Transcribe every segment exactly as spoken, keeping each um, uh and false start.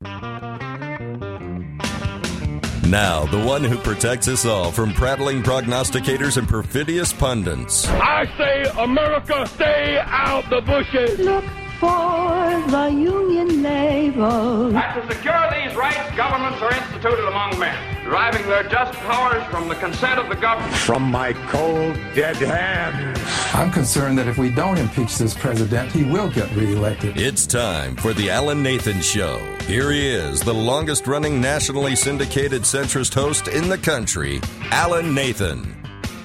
Now, the one who protects us all from prattling prognosticators and perfidious pundits. I say, America, stay out the bushes. Look for the Union label. And to secure these rights, governments are instituted among men, deriving their just powers from the consent of the government. From my cold, dead hands. I'm concerned that if we don't impeach this president, he will get reelected. It's time for the Alan Nathan Show. Here he is, the longest-running nationally syndicated centrist host in the country, Alan Nathan.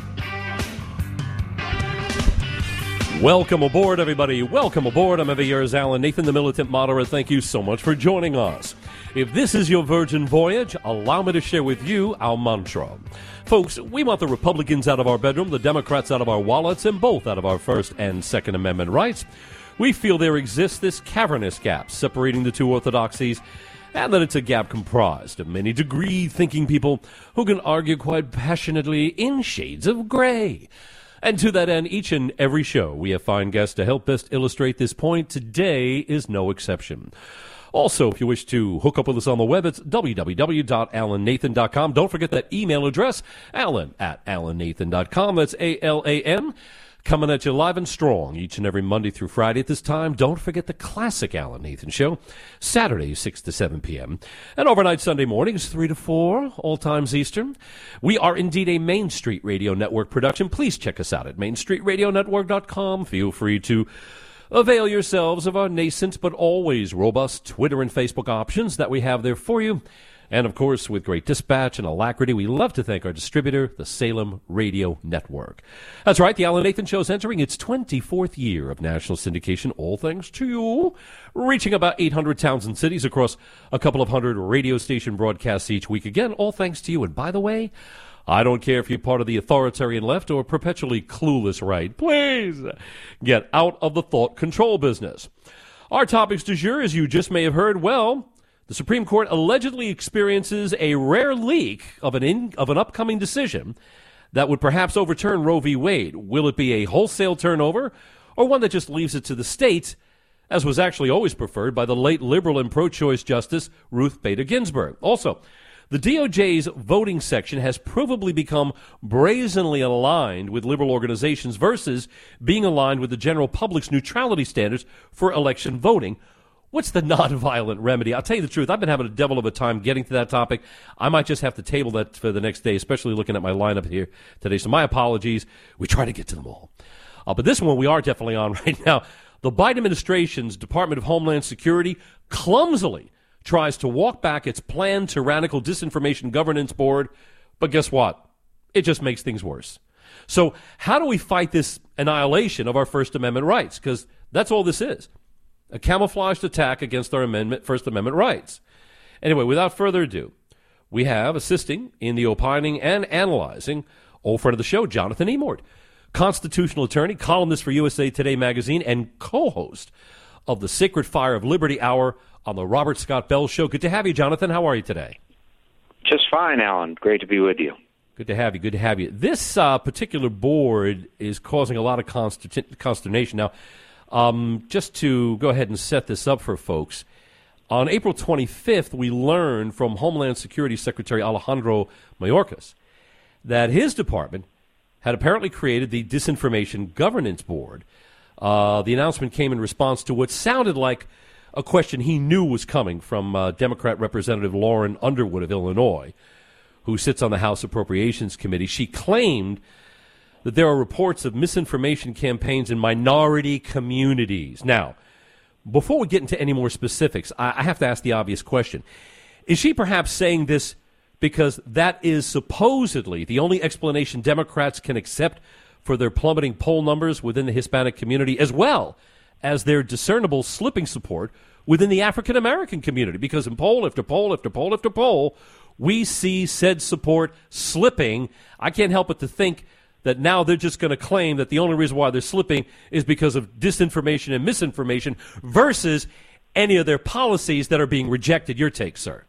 Welcome aboard, everybody. Welcome aboard. I'm every year's Alan Nathan, the militant moderate. Thank you so much for joining us. If this is your virgin voyage, allow me to share with you our mantra. Folks, we want the Republicans out of our bedroom, the Democrats out of our wallets, and both out of our First and Second Amendment rights. We feel there exists this cavernous gap separating the two orthodoxies, and that it's a gap comprised of many degree-thinking people who can argue quite passionately in shades of gray. And to that end, each and every show, we have fine guests to help best illustrate this point. Today is no exception. Also, if you wish to hook up with us on the web, it's w w w dot alan nathan dot com. Don't forget that email address, alan at alan nathan dot com. That's A L A N. Coming at you live and strong each and every Monday through Friday at this time. Don't forget the classic Alan Nathan Show, Saturdays six to seven p.m. And overnight Sunday mornings three to four, all times Eastern. We are indeed a Main Street Radio Network production. Please check us out at main street radio network dot com. Feel free to avail yourselves of our nascent but always robust Twitter and Facebook options that we have there for you. And, of course, with great dispatch and alacrity, we love to thank our distributor, the Salem Radio Network. That's right, the Alan Nathan Show is entering its twenty-fourth year of national syndication, all thanks to you, reaching about eight hundred towns and cities across a couple of hundred radio station broadcasts each week. Again, all thanks to you. And by the way, I don't care if you're part of the authoritarian left or perpetually clueless right. Please get out of the thought control business. Our topics du jour, as you just may have heard, well, the Supreme Court allegedly experiences a rare leak of an in, of an upcoming decision that would perhaps overturn Roe v. Wade. Will it be a wholesale turnover or one that just leaves it to the states, as was actually always preferred by the late liberal and pro-choice Justice Ruth Bader Ginsburg? Also, the D O J's voting section has provably become brazenly aligned with liberal organizations versus being aligned with the general public's neutrality standards for election voting. What's the nonviolent remedy? I'll tell you the truth. I've been having a devil of a time getting to that topic. I might just have to table that for the next day, especially looking at my lineup here today. So my apologies. We try to get to them all. Uh, but this one we are definitely on right now. The Biden administration's Department of Homeland Security clumsily tries to walk back its planned tyrannical disinformation governance board. But guess what? It just makes things worse. So how do we fight this annihilation of our First Amendment rights? Because that's all this is. A camouflaged attack against our amendment, First Amendment rights. Anyway, without further ado, we have assisting in the opining and analyzing, old friend of the show, Jonathan Emord, constitutional attorney, columnist for U S A Today magazine, and co-host of the Sacred Fire of Liberty Hour on the Robert Scott Bell Show. Good to have you, Jonathan. How are you today? Just fine, Alan. Great to be with you. Good to have you. Good to have you. This uh, particular board is causing a lot of const- consternation. Now, Um, just to go ahead and set this up for folks, on April twenty-fifth, we learned from Homeland Security Secretary Alejandro Mayorkas that his department had apparently created the Disinformation Governance Board. Uh, the announcement came in response to what sounded like a question he knew was coming from uh, Democrat Representative Lauren Underwood of Illinois, who sits on the House Appropriations Committee. She claimed that there are reports of misinformation campaigns in minority communities. Now, before we get into any more specifics, I, I have to ask the obvious question. Is she perhaps saying this because that is supposedly the only explanation Democrats can accept for their plummeting poll numbers within the Hispanic community, as well as their discernible slipping support within the African-American community? Because in poll after poll after poll after poll, we see said support slipping. I can't help but to think that now they're just going to claim that the only reason why they're slipping is because of disinformation and misinformation versus any of their policies that are being rejected. Your take, sir?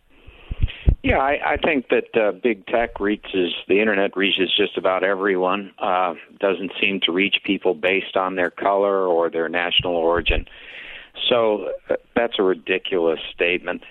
Yeah, I, I think that uh, big tech reaches, the Internet reaches just about everyone, uh, doesn't seem to reach people based on their color or their national origin. So uh, that's a ridiculous statement.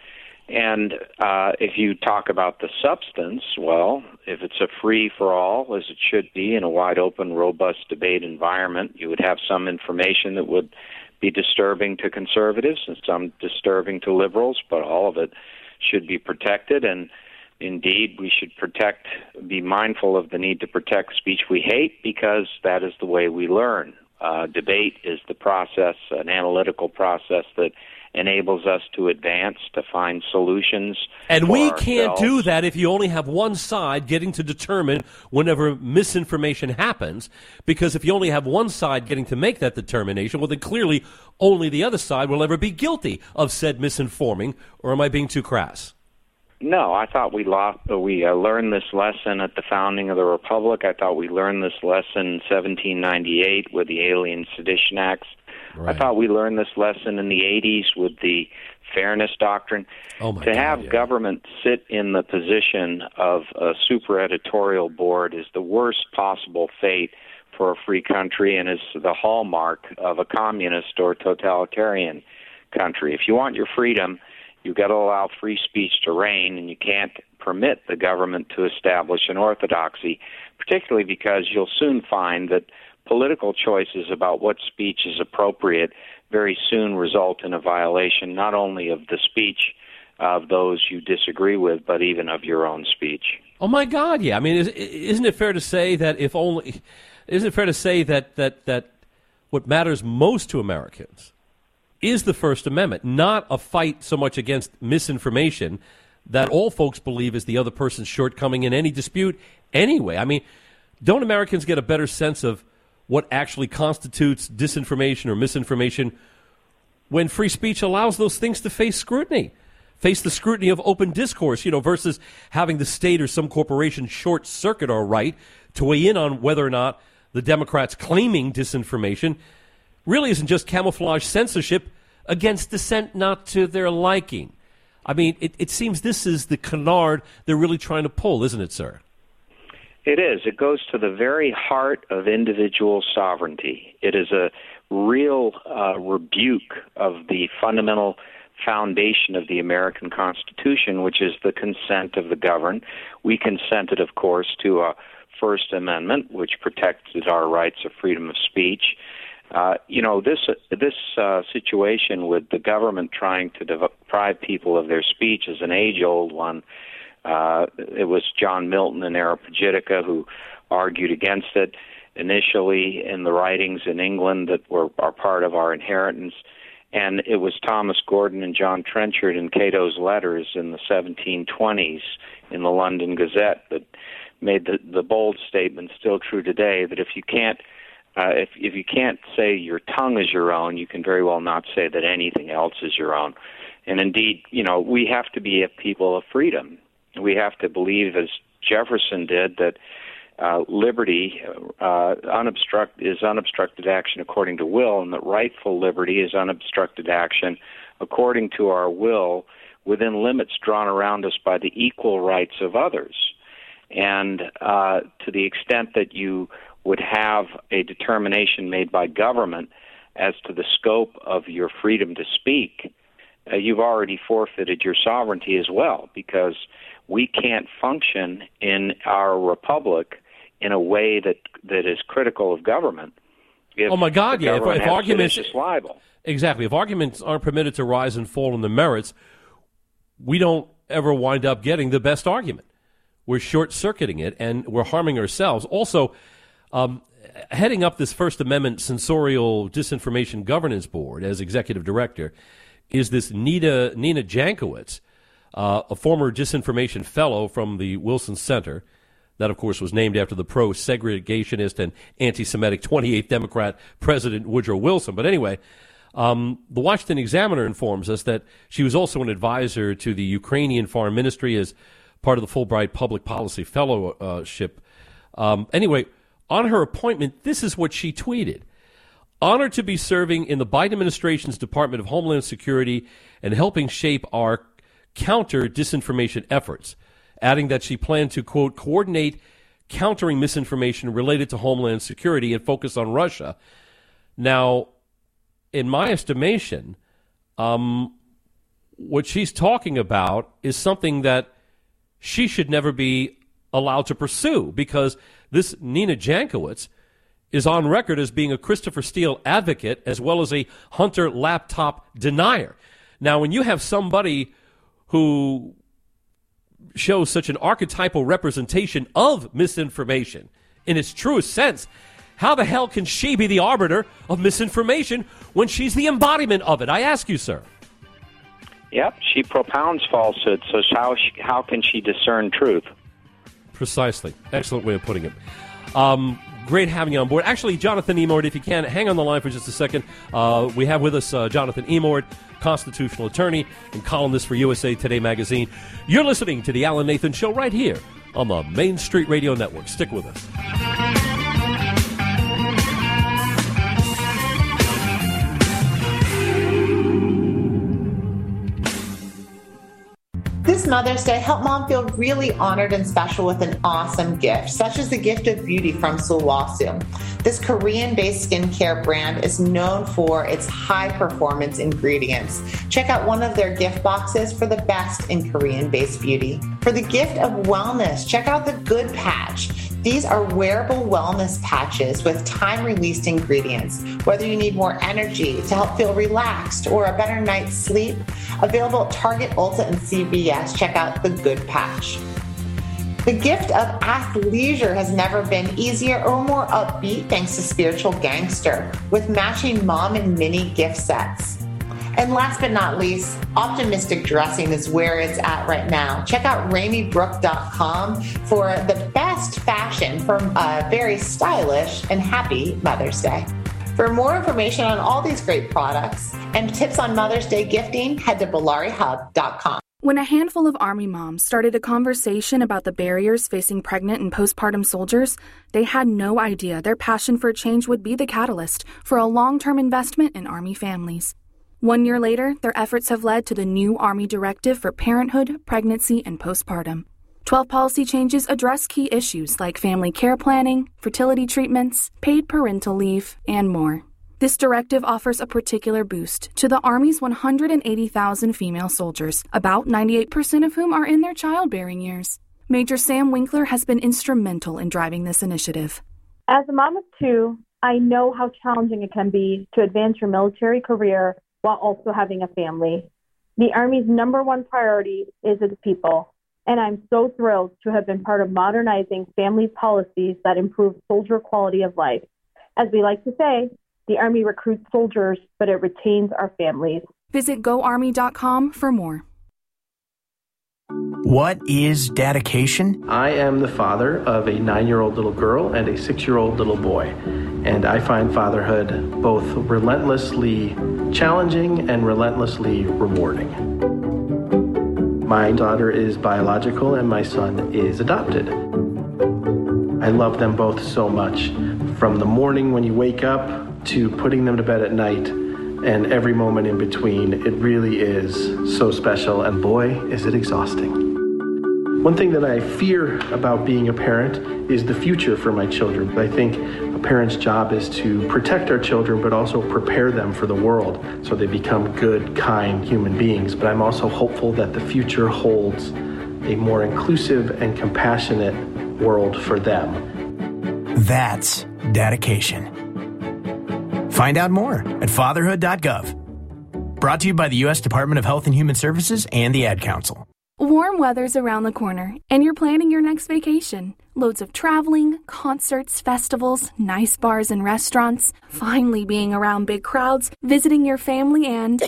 And uh, if you talk about the substance, well, if it's a free-for-all, as it should be, in a wide-open, robust debate environment, you would have some information that would be disturbing to conservatives and some disturbing to liberals, but all of it should be protected. And indeed, we should protect, be mindful of the need to protect speech we hate, because that is the way we learn. Uh, debate is the process, an analytical process that enables us to advance, to find solutions. And for we ourselves. Can't do that if you only have one side getting to determine whenever misinformation happens, because if you only have one side getting to make that determination, well, then clearly only the other side will ever be guilty of said misinforming. Or am I being too crass? No, I thought we lost, we uh, learned this lesson at the founding of the Republic. I thought we learned this lesson in seventeen ninety-eight with the Alien Sedition Acts. Right. I thought we learned this lesson in the eighties with the Fairness Doctrine. Oh my to God, have yeah. government sit in the position of a super editorial board is the worst possible fate for a free country, and is the hallmark of a communist or totalitarian country. If you want your freedom, you've got to allow free speech to reign, and you can't permit the government to establish an orthodoxy, particularly because you'll soon find that political choices about what speech is appropriate very soon result in a violation not only of the speech of those you disagree with, but even of your own speech. Oh my God! Yeah, I mean, is, isn't it fair to say that if only, isn't it fair to say that that that what matters most to Americans is the First Amendment, not a fight so much against misinformation that all folks believe is the other person's shortcoming in any dispute anyway? I mean, don't Americans get a better sense of what actually constitutes disinformation or misinformation when free speech allows those things to face scrutiny, face the scrutiny of open discourse, you know, versus having the state or some corporation short-circuit our right to weigh in on whether or not the Democrats claiming disinformation really isn't just camouflage censorship against dissent not to their liking. I mean, it, it seems this is the canard they're really trying to pull, isn't it, sir? It is. It goes to the very heart of individual sovereignty. It is a real uh, rebuke of the fundamental foundation of the American Constitution, which is the consent of the governed. We consented, of course, to a First Amendment, which protected our rights of freedom of speech. Uh, you know, this this uh, situation with the government trying to deprive people of their speech is an age-old one. Uh, it was John Milton and Areopagitica who argued against it initially in the writings in England that were are part of our inheritance. And it was Thomas Gordon and John Trenchard in Cato's Letters in the seventeen twenties in the London Gazette that made the, the bold statement, still true today, that if you can't uh, if if you can't say your tongue is your own, you can very well not say that anything else is your own. And indeed, you know, we have to be a people of freedom. We have to believe, as Jefferson did, that uh, liberty uh, unobstruct, is unobstructed action according to will, and that rightful liberty is unobstructed action according to our will within limits drawn around us by the equal rights of others. And uh, to the extent that you would have a determination made by government as to the scope of your freedom to speak, uh, you've already forfeited your sovereignty as well, because we can't function in our republic in a way that, that is critical of government. If oh my God! Yeah, if, if arguments libel. Exactly, if arguments aren't permitted to rise and fall in the merits, we don't ever wind up getting the best argument. We're short-circuiting it, and we're harming ourselves. Also, um, heading up this First Amendment Censorial Disinformation Governance Board as executive director is this Nita, Nina Jankowicz, uh, a former disinformation fellow from the Wilson Center. That, of course, was named after the pro-segregationist and anti-Semitic twenty-eighth Democrat President Woodrow Wilson. But anyway, um, the Washington Examiner informs us that she was also an advisor to the Ukrainian Foreign Ministry as part of the Fulbright Public Policy Fellowship. Um, anyway, on her appointment, this is what she tweeted. Honored to be serving in the Biden administration's Department of Homeland Security and helping shape our counter-disinformation efforts, adding that she planned to, quote, coordinate countering misinformation related to Homeland Security and focus on Russia. Now, in my estimation, um, what she's talking about is something that she should never be allowed to pursue, because this Nina Jankowicz is on record as being a Christopher Steele advocate as well as a Hunter laptop denier. Now, when you have somebody who shows such an archetypal representation of misinformation in its truest sense, how the hell can she be the arbiter of misinformation when she's the embodiment of it? I ask you, sir. Yep, she propounds falsehood, so how, she, how can she discern truth? Precisely. Excellent way of putting it. Um, great having you on board. Actually, Jonathan Emord, if you can, hang on the line for just a second. Uh, we have with us uh, Jonathan Emord, constitutional attorney and columnist for U S A Today magazine. You're listening to The Alan Nathan Show right here on the Main Street Radio Network. Stick with us. This Mother's Day, help mom feel really honored and special with an awesome gift, such as the gift of beauty from Sulwhasoo. This Korean-based skincare brand is known for its high-performance ingredients. Check out one of their gift boxes for the best in Korean-based beauty. For the gift of wellness, check out the Good Patch. These are wearable wellness patches with time-released ingredients. Whether you need more energy to help feel relaxed or a better night's sleep, available at Target, Ulta, and C V S, check out the Good Patch. The gift of athleisure has never been easier or more upbeat thanks to Spiritual Gangster with matching mom and mini gift sets. And last but not least, optimistic dressing is where it's at right now. Check out Rami Brook dot com for the best fashion for a very stylish and happy Mother's Day. For more information on all these great products and tips on Mother's Day gifting, head to Bellari Hub dot com. When a handful of Army moms started a conversation about the barriers facing pregnant and postpartum soldiers, they had no idea their passion for change would be the catalyst for a long-term investment in Army families. One year later, their efforts have led to the new Army Directive for Parenthood, Pregnancy, and Postpartum. Twelve policy changes address key issues like family care planning, fertility treatments, paid parental leave, and more. This directive offers a particular boost to the Army's one hundred eighty thousand female soldiers, about ninety-eight percent of whom are in their childbearing years. Major Sam Winkler has been instrumental in driving this initiative. As a mom of two, I know how challenging it can be to advance your military career while also having a family. The Army's number one priority is its people, and I'm so thrilled to have been part of modernizing family policies that improve soldier quality of life. As we like to say, the Army recruits soldiers, but it retains our families. Visit go army dot com for more. What is dedication? I am the father of a nine-year-old little girl and a six-year-old little boy, and I find fatherhood both relentlessly challenging and relentlessly rewarding. My daughter is biological and my son is adopted. I love them both so much, from the morning when you wake up to putting them to bed at night, and every moment in between. It really is so special, and boy, is it exhausting. One thing that I fear about being a parent is the future for my children. I think a parent's job is to protect our children, but also prepare them for the world so they become good, kind human beings. But I'm also hopeful that the future holds a more inclusive and compassionate world for them. That's dedication. Find out more at fatherhood dot gov. Brought to you by the U S Department of Health and Human Services and the Ad Council. Warm weather's around the corner, and you're planning your next vacation. Loads of traveling, concerts, festivals, nice bars and restaurants, finally being around big crowds, visiting your family, and...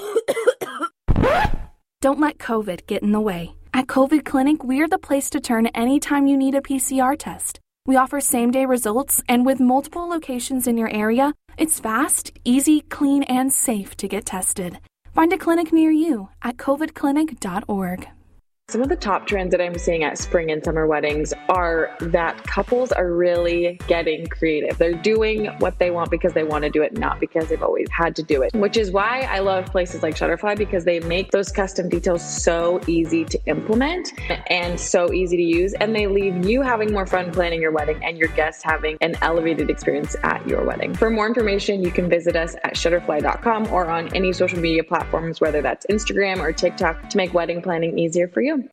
Don't let COVID get in the way. At COVID Clinic, we're the place to turn anytime you need a P C R test. We offer same-day results, and with multiple locations in your area, it's fast, easy, clean, and safe to get tested. Find a clinic near you at covid clinic dot org. Some of the top trends that I'm seeing at spring and summer weddings are that couples are really getting creative. They're doing what they want because they want to do it, not because they've always had to do it, which is why I love places like Shutterfly, because they make those custom details so easy to implement and so easy to use. And they leave you having more fun planning your wedding and your guests having an elevated experience at your wedding. For more information, you can visit us at shutterfly dot com or on any social media platforms, whether that's Instagram or TikTok, to make wedding planning easier for you.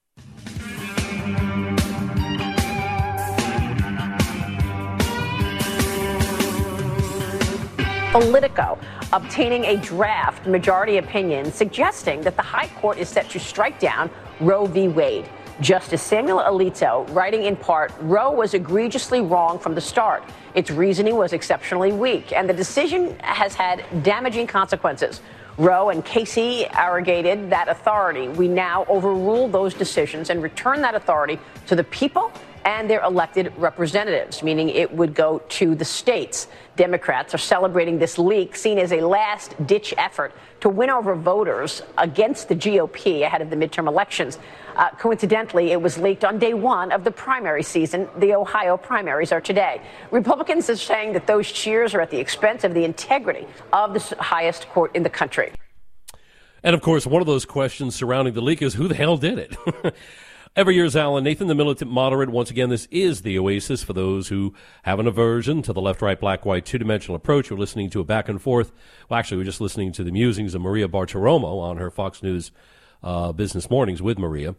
Politico obtaining a draft majority opinion suggesting that the High Court is set to strike down Roe v. Wade. Justice Samuel Alito writing in part, Roe was egregiously wrong from the start. Its reasoning was exceptionally weak, and the decision has had damaging consequences. Roe and Casey arrogated that authority. We now overrule those decisions and return that authority to the people and their elected representatives, meaning it would go to the states. Democrats are celebrating this leak, seen as a last-ditch effort to win over voters against the G O P ahead of the midterm elections. Uh, coincidentally, it was leaked on day one of the primary season. The Ohio primaries are today. Republicans are saying that those cheers are at the expense of the integrity of the highest court in the country. And, of course, one of those questions surrounding the leak is who the hell did it? Every year's Alan Nathan, the militant moderate. Once again, this is the oasis for those who have an aversion to the left-right, black-white, two-dimensional approach. We're listening to a back and forth. Well, actually, we're just listening to the musings of Maria Bartiromo on her Fox News uh, Business Mornings with Maria.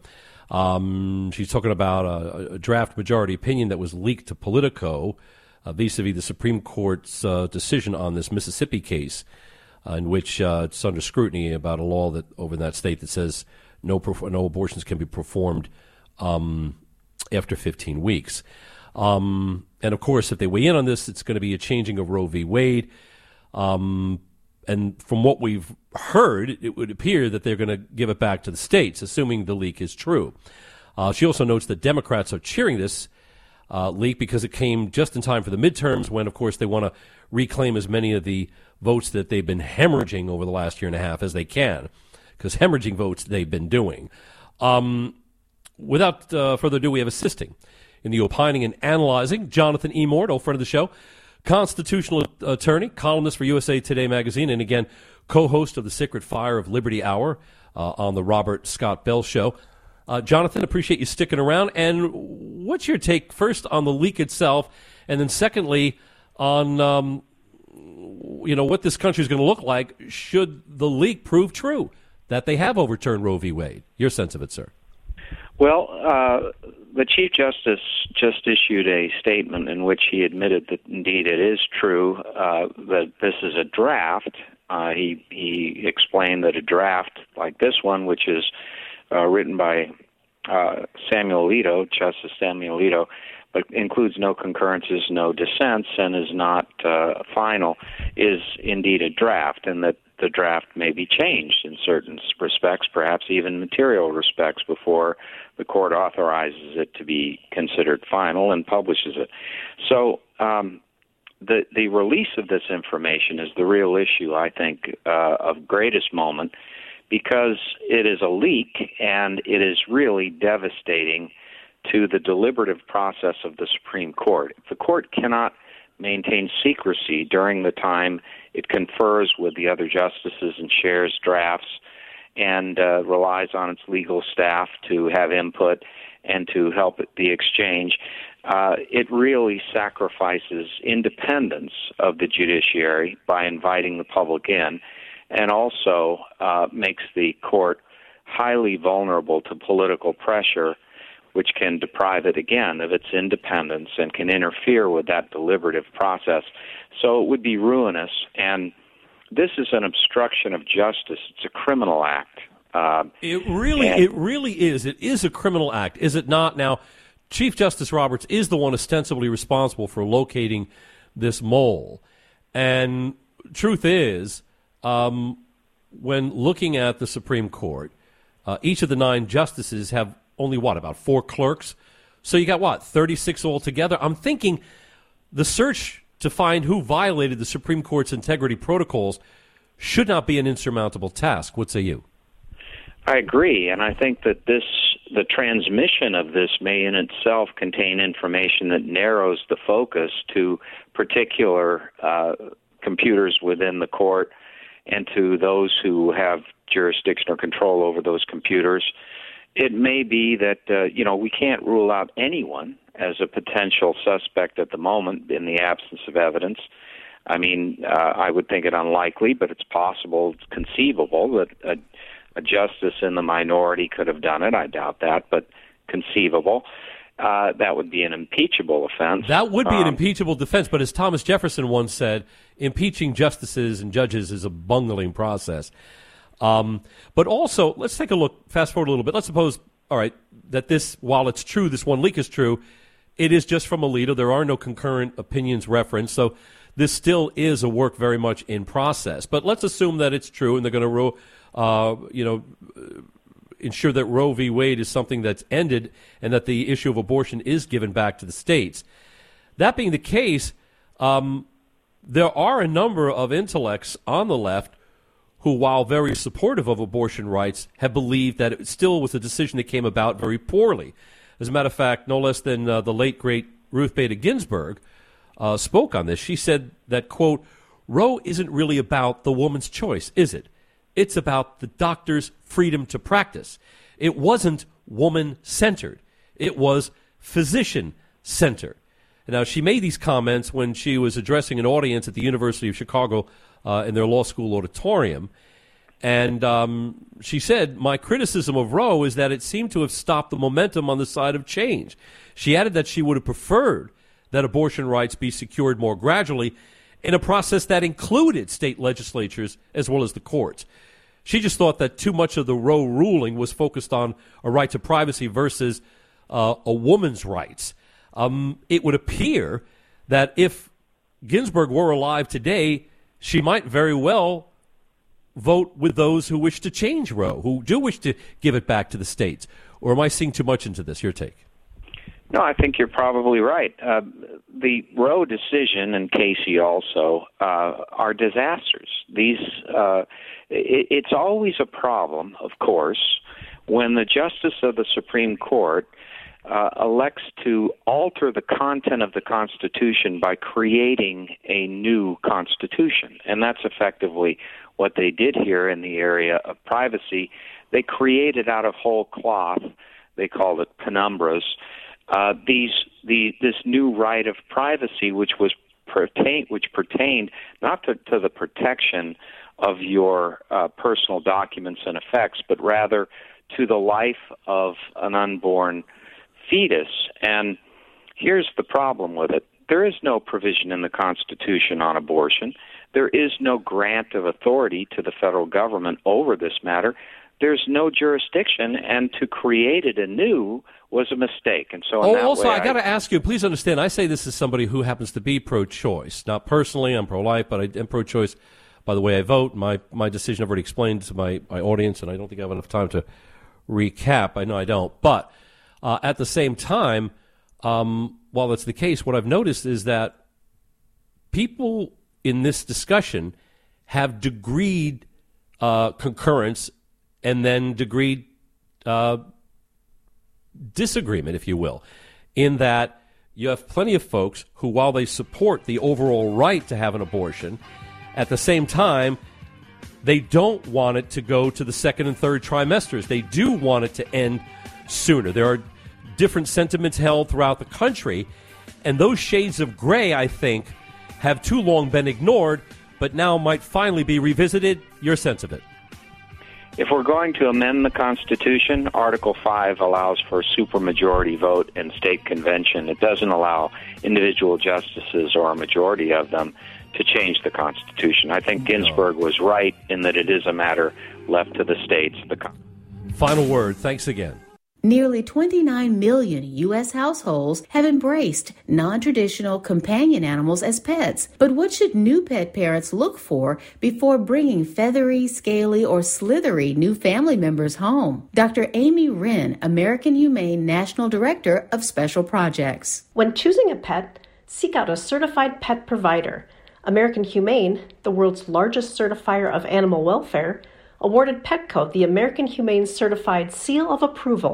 Um, she's talking about a, a draft majority opinion that was leaked to Politico uh, vis-a-vis the Supreme Court's uh, decision on this Mississippi case, uh, in which uh, it's under scrutiny about a law that over in that state that says no no abortions can be performed Um, after fifteen weeks. Um, and, of course, if they weigh in on this, it's going to be a changing of Roe v. Wade. Um, and from what we've heard, it would appear that they're going to give it back to the states, assuming the leak is true. Uh, she also notes that Democrats are cheering this uh, leak because it came just in time for the midterms when, of course, they want to reclaim as many of the votes that they've been hemorrhaging over the last year and a half as they can, because hemorrhaging votes they've been doing. Um Without uh, further ado, we have assisting in the opining and analyzing Jonathan E. Mort, old friend of the show, constitutional attorney, columnist for U S A Today magazine, and again, co-host of the Sacred Fire of Liberty Hour uh, on the Robert Scott Bell Show. Uh, Jonathan, appreciate you sticking around. And what's your take first on the leak itself, and then secondly on um, you know what this country is going to look like should the leak prove true that they have overturned Roe v. Wade? Your sense of it, sir. Well, uh, the Chief Justice just issued a statement in which he admitted that indeed it is true uh, that this is a draft. Uh, he he explained that a draft like this one, which is uh, written by uh, Samuel Alito, Justice Samuel Alito, but includes no concurrences, no dissents, and is not uh, final, is indeed a draft, and that the draft may be changed in certain respects, perhaps even material respects, before the court authorizes it to be considered final and publishes it. So um, the the release of this information is the real issue, I think, uh, of greatest moment, because it is a leak and it is really devastating to the deliberative process of the Supreme Court. If the court cannot maintain secrecy during the time it confers with the other justices and shares drafts and uh, relies on its legal staff to have input and to help the exchange, uh, it really sacrifices independence of the judiciary by inviting the public in, and also uh, makes the court highly vulnerable to political pressure, which can deprive it again of its independence and can interfere with that deliberative process. So it would be ruinous, and this is an obstruction of justice. It's a criminal act. Uh, it really, and, it really is. It is a criminal act, is it not? Now, Chief Justice Roberts is the one ostensibly responsible for locating this mole, and truth is, um, when looking at the Supreme Court, uh, each of the nine justices have only, what, about four clerks? So you got, what, thirty-six altogether? I'm thinking the search to find who violated the Supreme Court's integrity protocols should not be an insurmountable task. What say you? I agree, and I think that this the transmission of this may in itself contain information that narrows the focus to particular uh, computers within the court and to those who have jurisdiction or control over those computers. It may be that, uh, you know, we can't rule out anyone as a potential suspect at the moment in the absence of evidence. I mean, uh, I would think it unlikely, but it's possible, it's conceivable that a, a justice in the minority could have done it. I doubt that, but conceivable. Uh, that would be an impeachable offense. That would be um, an impeachable defense, but as Thomas Jefferson once said, impeaching justices and judges is a bungling process. Um, but also, let's take a look, fast forward a little bit. Let's suppose, all right, that this, while it's true, this one leak is true, it is just from Alito. There are no concurrent opinions referenced, so this still is a work very much in process. But let's assume that it's true and they're going to, uh, you know, ensure that Roe v. Wade is something that's ended and that the issue of abortion is given back to the states. That being the case, um, there are a number of intellects on the left who, while very supportive of abortion rights, have believed that it still was a decision that came about very poorly. As a matter of fact, no less than uh, the late, great Ruth Bader Ginsburg uh, spoke on this. She said that, quote, Roe isn't really about the woman's choice, is it? It's about the doctor's freedom to practice. It wasn't woman-centered. It was physician-centered. Now, she made these comments when she was addressing an audience at the University of Chicago uh, in their law school auditorium. And um, she said, my criticism of Roe is that it seemed to have stopped the momentum on the side of change. She added that she would have preferred that abortion rights be secured more gradually in a process that included state legislatures as well as the courts. She just thought that too much of the Roe ruling was focused on a right to privacy versus uh, a woman's rights. Um, it would appear that if Ginsburg were alive today, she might very well vote with those who wish to change Roe, who do wish to give it back to the states. Or am I seeing too much into this? Your take? No, I think you're probably right. Uh, the Roe decision and Casey also uh, are disasters. These, uh, it, it's always a problem, of course, when the justice of the Supreme Court uh, elects to alter the content of the Constitution by creating a new Constitution. And that's effectively what they did here in the area of privacy. They created out of whole cloth, they called it penumbras, Uh, these the this new right of privacy, which was pertain which pertained not to, to the protection of your uh, personal documents and effects, but rather to the life of an unborn fetus. And here's the problem with it: there is no provision in the Constitution on abortion. There is no grant of authority to the federal government over this matter. There's no jurisdiction, and to create it anew was a mistake. And so, in oh, that also, way, I got to ask you, please understand, I say this as somebody who happens to be pro-choice. Not personally, I'm pro-life, but I am pro-choice by the way I vote. My my decision I've already explained to my, my audience, and I don't think I have enough time to recap. I know I don't. But uh, at the same time, um, while that's the case, what I've noticed is that people in this discussion have degreed uh, concurrence and then degreed uh, disagreement, if you will, in that you have plenty of folks who, while they support the overall right to have an abortion, at the same time, they don't want it to go to the second and third trimesters. They do want it to end sooner. There are different sentiments held throughout the country, and those shades of gray, I think, have too long been ignored, but now might finally be revisited. Your sense of it? If we're going to amend the Constitution, Article five allows for a supermajority vote in state convention. It doesn't allow individual justices or a majority of them to change the Constitution. I think Ginsburg was right in that it is a matter left to the states. The Final word. Thanks again. Nearly twenty-nine million U S households have embraced non-traditional companion animals as pets. But what should new pet parents look for before bringing feathery, scaly, or slithery new family members home? Doctor Amy Wren, American Humane National Director of Special Projects. When choosing a pet, seek out a certified pet provider. American Humane, the world's largest certifier of animal welfare, awarded Petco the American Humane Certified Seal of Approval,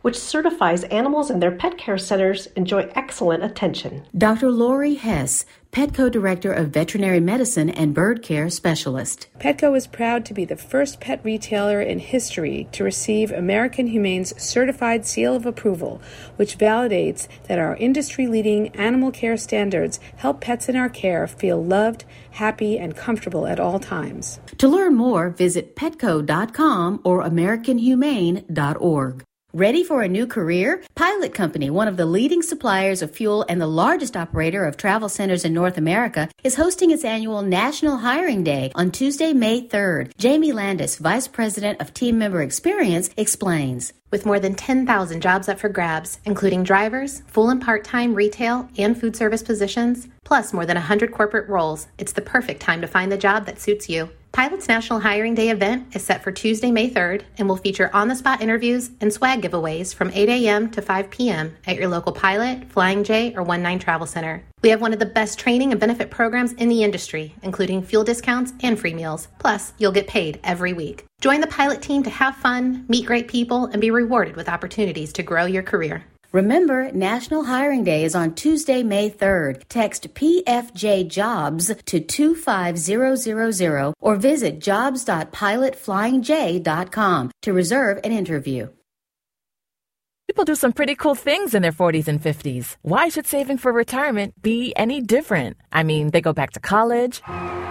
which certifies animals in their pet care centers enjoy excellent attention. Doctor Lori Hess, Petco Director of Veterinary Medicine and Bird Care Specialist. Petco is proud to be the first pet retailer in history to receive American Humane's Certified Seal of Approval, which validates that our industry-leading animal care standards help pets in our care feel loved, happy, and comfortable at all times. To learn more, visit petco dot com or american humane dot org. Ready for a new career? Pilot Company, one of the leading suppliers of fuel and the largest operator of travel centers in North America, is hosting its annual National Hiring Day on Tuesday, May third. Jamie Landis, Vice President of Team Member Experience, explains. With more than ten thousand jobs up for grabs, including drivers, full and part-time retail and food service positions, plus more than one hundred corporate roles, it's the perfect time to find the job that suits you. Pilot's National Hiring Day event is set for Tuesday, May third, and will feature on-the-spot interviews and swag giveaways from eight a.m. to five p.m. at your local Pilot, Flying J, or one nine Travel Center. We have one of the best training and benefit programs in the industry, including fuel discounts and free meals. Plus, you'll get paid every week. Join the Pilot team to have fun, meet great people, and be rewarded with opportunities to grow your career. Remember, National Hiring Day is on Tuesday, May third. Text P F J JOBS to two five zero zero zero or visit jobs dot pilot flying j dot com to reserve an interview. People do some pretty cool things in their forties and fifties. Why should saving for retirement be any different? I mean, they go back to college,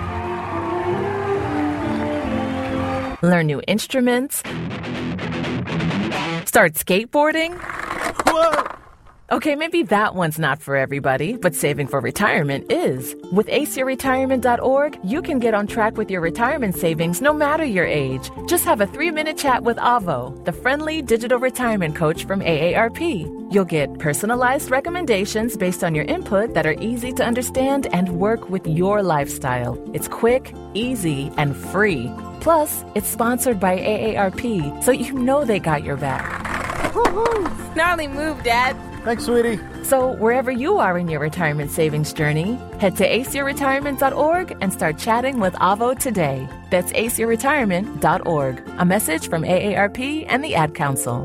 learn new instruments, start skateboarding. Whoa! Okay, maybe that one's not for everybody, but saving for retirement is. With ace your retirement dot org, you can get on track with your retirement savings no matter your age. Just have a three-minute chat with Avo, the friendly digital retirement coach from A A R P. You'll get personalized recommendations based on your input that are easy to understand and work with your lifestyle. It's quick, easy, and free. Plus, it's sponsored by A A R P, so you know they got your back. Woohoo! Gnarly move, Dad. Thanks, sweetie. So, wherever you are in your retirement savings journey, head to ace your retirement dot org and start chatting with Avo today. That's ace your retirement dot org. A message from A A R P and the Ad Council.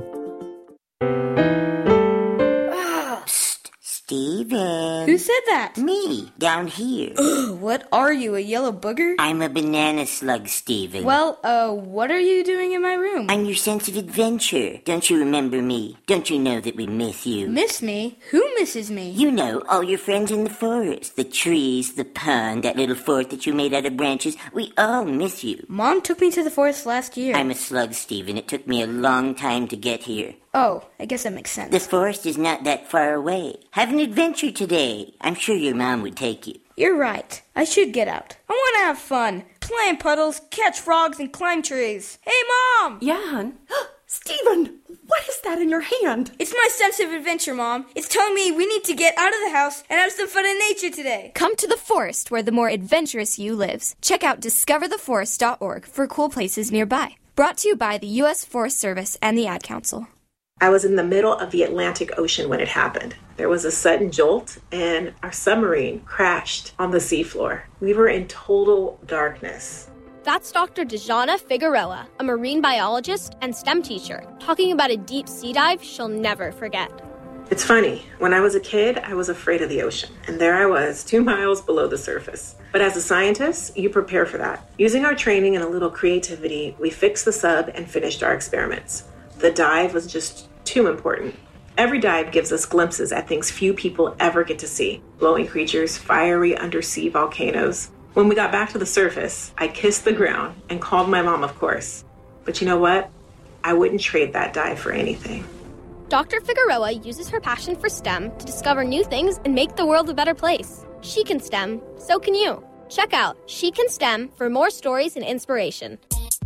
Steven. Who said that? Me, down here. Ugh, what are you, a yellow booger? I'm a banana slug, Steven. Well, uh, what are you doing in my room? I'm your sense of adventure. Don't you remember me? Don't you know that we miss you? Miss me? Who misses me? You know, all your friends in the forest. The trees, the pond, that little fort that you made out of branches. We all miss you. Mom took me to the forest last year. I'm a slug, Steven. It took me a long time to get here. Oh, I guess that makes sense. The forest is not that far away. Have an adventure today. I'm sure your mom would take you. You're right. I should get out. I want to have fun. Play in puddles, catch frogs, and climb trees. Hey, Mom! Yeah, hon? Steven, what is that in your hand? It's my sense of adventure, Mom. It's telling me we need to get out of the house and have some fun in nature today. Come to the forest where the more adventurous you lives. Check out discover the forest dot org for cool places nearby. Brought to you by the U S Forest Service and the Ad Council. I was in the middle of the Atlantic Ocean when it happened. There was a sudden jolt, and our submarine crashed on the seafloor. We were in total darkness. That's Doctor Dejana Figueroa, a marine biologist and STEM teacher, talking about a deep sea dive she'll never forget. It's funny. When I was a kid, I was afraid of the ocean, and there I was, two miles below the surface. But as a scientist, you prepare for that. Using our training and a little creativity, we fixed the sub and finished our experiments. The dive was just too important. Every dive gives us glimpses at things few people ever get to see. Glowing creatures, fiery undersea volcanoes. When we got back to the surface, I kissed the ground and called my mom, of course. But you know what? I wouldn't trade that dive for anything. Doctor Figueroa uses her passion for STEM to discover new things and make the world a better place. She can STEM, so can you. Check out She Can STEM for more stories and inspiration.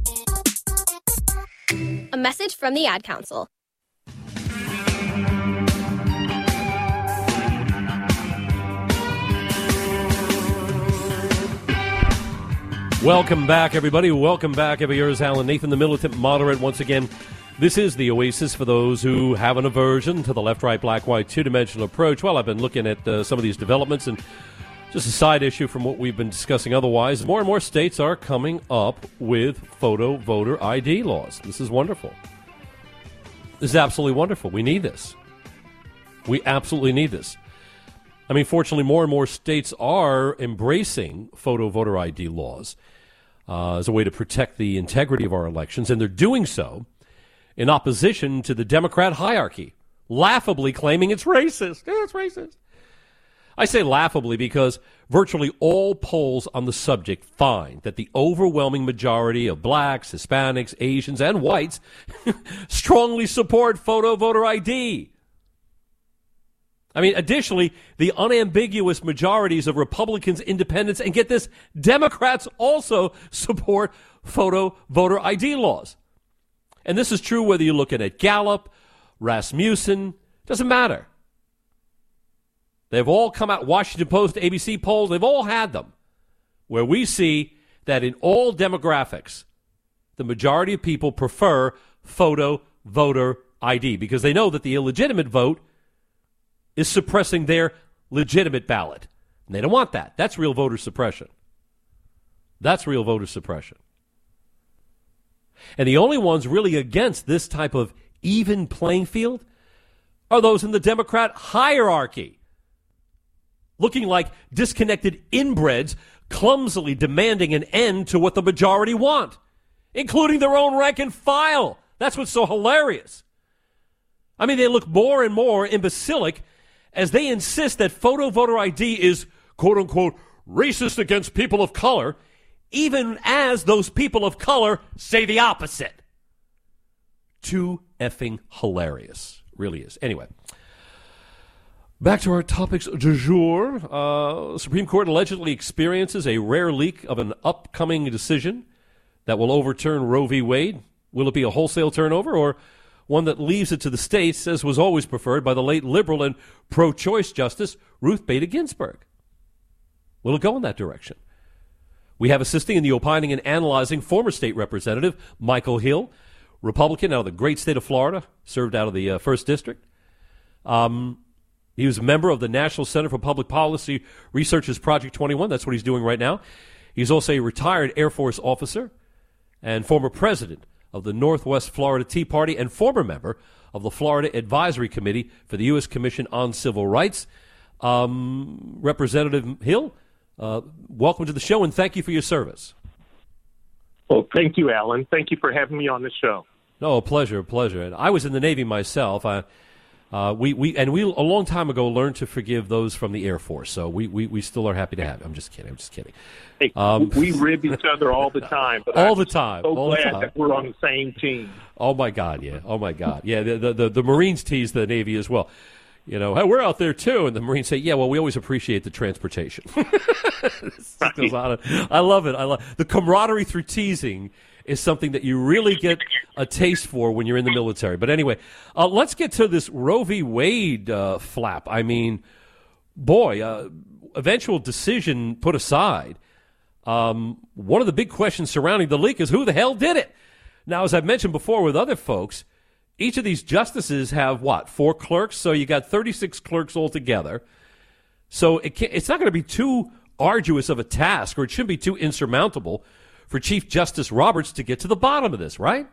A message from the Ad Council. Welcome back, everybody. Welcome back. Every year is Alan Nathan, the militant moderate. Once again, this is the oasis for those who have an aversion to the left, right, black, white, two-dimensional approach. Well, I've been looking at uh, some of these developments, and just a side issue from what we've been discussing otherwise, more and more states are coming up with photo voter I D laws. This is wonderful. This is absolutely wonderful. We need this. We absolutely need this. I mean, fortunately, more and more states are embracing photo voter I D laws uh, as a way to protect the integrity of our elections, and they're doing so in opposition to the Democrat hierarchy, laughably claiming it's racist. Yeah, it's racist. I say laughably because virtually all polls on the subject find that the overwhelming majority of blacks, Hispanics, Asians, and whites strongly support photo voter I D. I mean, additionally, the unambiguous majorities of Republicans, independents, and get this, Democrats also support photo voter I D laws. And this is true whether you're looking at Gallup, Rasmussen, doesn't matter. They've all come out, Washington Post, A B C polls, they've all had them, where we see that in all demographics, the majority of people prefer photo voter I D because they know that the illegitimate vote is suppressing their legitimate ballot. And they don't want that. That's real voter suppression. That's real voter suppression. And the only ones really against this type of even playing field are those in the Democrat hierarchy, looking like disconnected inbreds, clumsily demanding an end to what the majority want, including their own rank and file. That's what's so hilarious. I mean, they look more and more imbecilic as they insist that photo voter I D is, quote-unquote, racist against people of color, even as those people of color say the opposite. Too effing hilarious. Really is. Anyway. Back to our topics du jour. Uh, Supreme Court allegedly experiences a rare leak of an upcoming decision that will overturn Roe v. Wade. Will it be a wholesale turnover or one that leaves it to the states, as was always preferred by the late liberal and pro-choice Justice Ruth Bader Ginsburg? Will it go in that direction? We have assisting in the opining and analyzing former state representative Michael Hill, Republican out of the great state of Florida, served out of the uh, first District. Um... He was a member of the National Center for Public Policy Research's Project twenty-one. That's what he's doing right now. He's also a retired Air Force officer and former president of the Northwest Florida Tea Party and former member of the Florida Advisory Committee for the U S Commission on Civil Rights. Um, Representative Hill, uh, welcome to the show, and thank you for your service. Well, thank you, Alan. Thank you for having me on the show. No, a pleasure, a pleasure. And I was in the Navy myself. I Uh, we, we and we a long time ago learned to forgive those from the Air Force, so we, we, we still are happy to have. I'm just kidding. I'm just kidding. Hey, um, we rib each other all the time. But all I'm the time. So all glad the time. that we're on the same team. Oh my God, yeah. Oh my God, yeah. The the, the, the Marines tease the Navy as well. You know, hey, we're out there too, and the Marines say, yeah, well, we always appreciate the transportation. Right. Goes on. I love it. I love the camaraderie through teasing. Is something that you really get a taste for when you're in the military. But anyway, uh, let's get to this Roe v. Wade uh, flap. I mean, boy, uh, eventual decision put aside, um, one of the big questions surrounding the leak is who the hell did it? Now, as I've mentioned before with other folks, each of these justices have, what, four clerks? So you got thirty-six clerks altogether. So it can't, it's not going to be too arduous of a task, or it shouldn't be too insurmountable for Chief Justice Roberts to get to the bottom of this, right?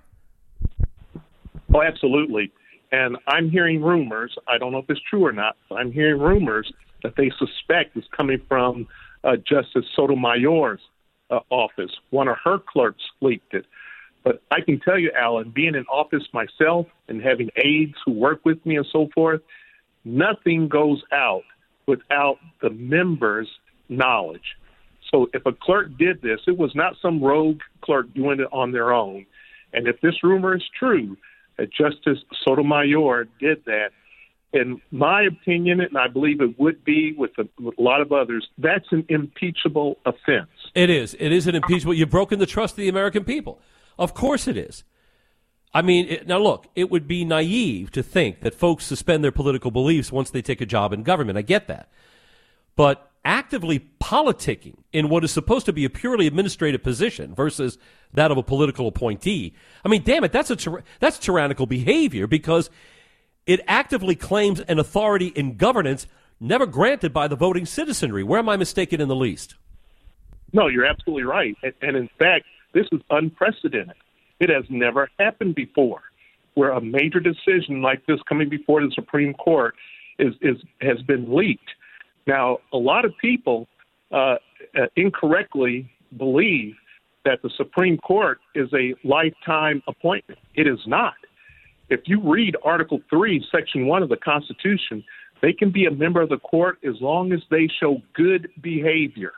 Oh, absolutely. And I'm hearing rumors, I don't know if it's true or not, but I'm hearing rumors that they suspect is coming from uh, Justice Sotomayor's uh, office. One of her clerks leaked it. But I can tell you, Alan, being in office myself and having aides who work with me and so forth, nothing goes out without the members' knowledge. So if a clerk did this, it was not some rogue clerk doing it on their own. And if this rumor is true, that Justice Sotomayor did that, in my opinion, and I believe it would be with a, with a lot of others, that's an impeachable offense. It is. It is an impeachable. You've broken the trust of the American people. Of course it is. I mean, it, now look, it would be naive to think that folks suspend their political beliefs once they take a job in government. I get that. But actively politicking in what is supposed to be a purely administrative position versus that of a political appointee, I mean, damn it, that's a tyr- that's tyrannical behavior because it actively claims an authority in governance never granted by the voting citizenry. Where am I mistaken in the least? No, you're absolutely right. And, and in fact, this is unprecedented. It has never happened before. where a major decision like this coming before the Supreme Court is, is has been leaked. Now, a lot of people uh, uh, incorrectly believe that the Supreme Court is a lifetime appointment. It is not. If you read Article three, Section one of the Constitution, they can be a member of the court as long as they show good behavior.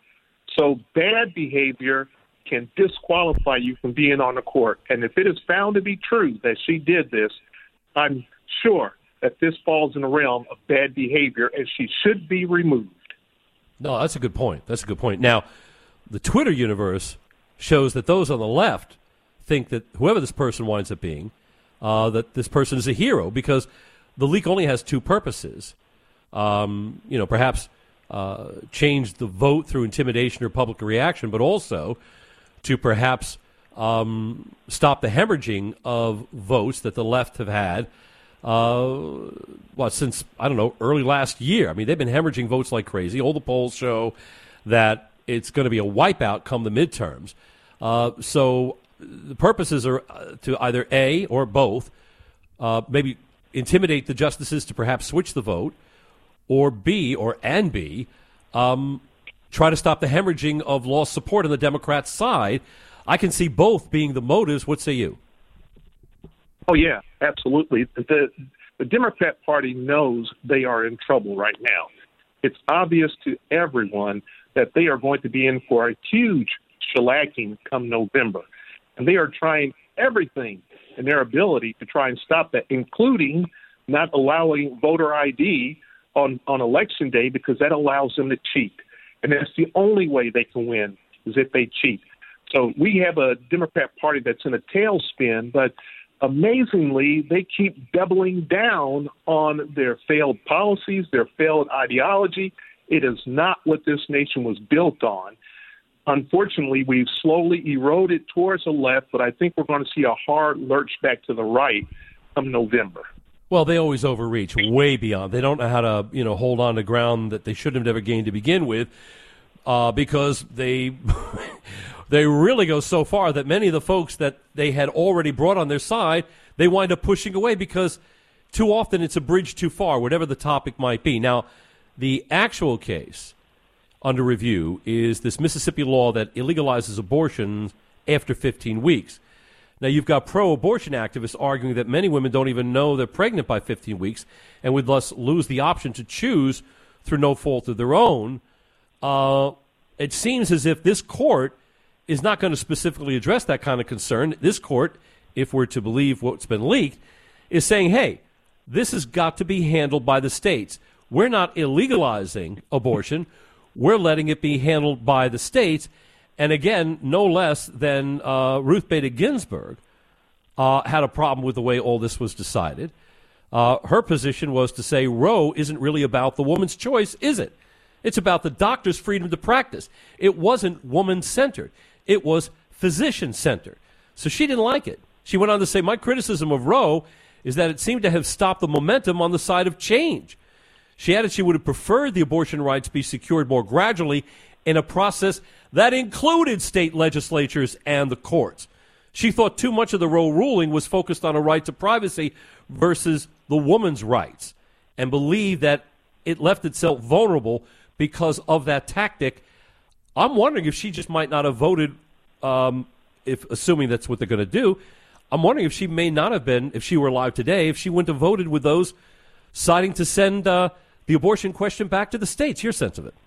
So bad behavior can disqualify you from being on the court. And if it is found to be true that she did this, I'm sure that this falls in the realm of bad behavior and she should be removed. No, that's a good point. That's a good point. Now, the Twitter universe shows that those on the left think that whoever this person winds up being, uh, that this person is a hero because the leak only has two purposes. Um, you know, perhaps uh, change the vote through intimidation or public reaction, but also to perhaps um, stop the hemorrhaging of votes that the left have had, uh, well, since, I don't know, early last year. I mean, they've been hemorrhaging votes like crazy. All the polls show that it's going to be a wipeout come the midterms. Uh, so the purposes are to either A, or both, uh, maybe intimidate the justices to perhaps switch the vote, or B, or and B, um, try to stop the hemorrhaging of lost support on the Democrats' side. I can see both being the motives. What say you? Oh, yeah, absolutely. The, the Democrat Party knows they are in trouble right now. It's obvious to everyone that they are going to be in for a huge shellacking come November. And they are trying everything in their ability to try and stop that, including not allowing voter I D on, on Election Day because that allows them to cheat. And that's the only way they can win is if they cheat. So we have a Democrat Party that's in a tailspin, but amazingly, they keep doubling down on their failed policies, their failed ideology. It is not what this nation was built on. Unfortunately, we've slowly eroded towards the left, but I think we're going to see a hard lurch back to the right come November. Well, they always overreach way beyond. They don't know how to, you know, hold on to ground that they should have never gained to begin with, uh, because they they really go so far that many of the folks that they had already brought on their side, they wind up pushing away because too often it's a bridge too far, whatever the topic might be. Now, the actual case under review is this Mississippi law that illegalizes abortion after fifteen weeks. Now, you've got pro-abortion activists arguing that many women don't even know they're pregnant by fifteen weeks and would thus lose the option to choose through no fault of their own. Uh, it seems as if this court is not going to specifically address that kind of concern. This court, if we're to believe what's been leaked, is saying, hey, this has got to be handled by the states. We're not illegalizing abortion. We're letting it be handled by the states. And again, no less than uh, Ruth Bader Ginsburg uh, had a problem with the way all this was decided. Uh, her position was to say Roe isn't really about the woman's choice, is it? It's about the doctor's freedom to practice. It wasn't woman-centered. It was physician-centered. So she didn't like it. She went on to say, my criticism of Roe is that it seemed to have stopped the momentum on the side of change. She added she would have preferred the abortion rights be secured more gradually in a process that included state legislatures and the courts. She thought too much of the Roe ruling was focused on a right to privacy versus the woman's rights, and believed that it left itself vulnerable because of that tactic. I'm wondering if she just might not have voted, um, if assuming that's what they're going to do, I'm wondering if she may not have been, if she were alive today, if she wouldn't have voted with those siding to send uh, the abortion question back to the states. Your sense of it?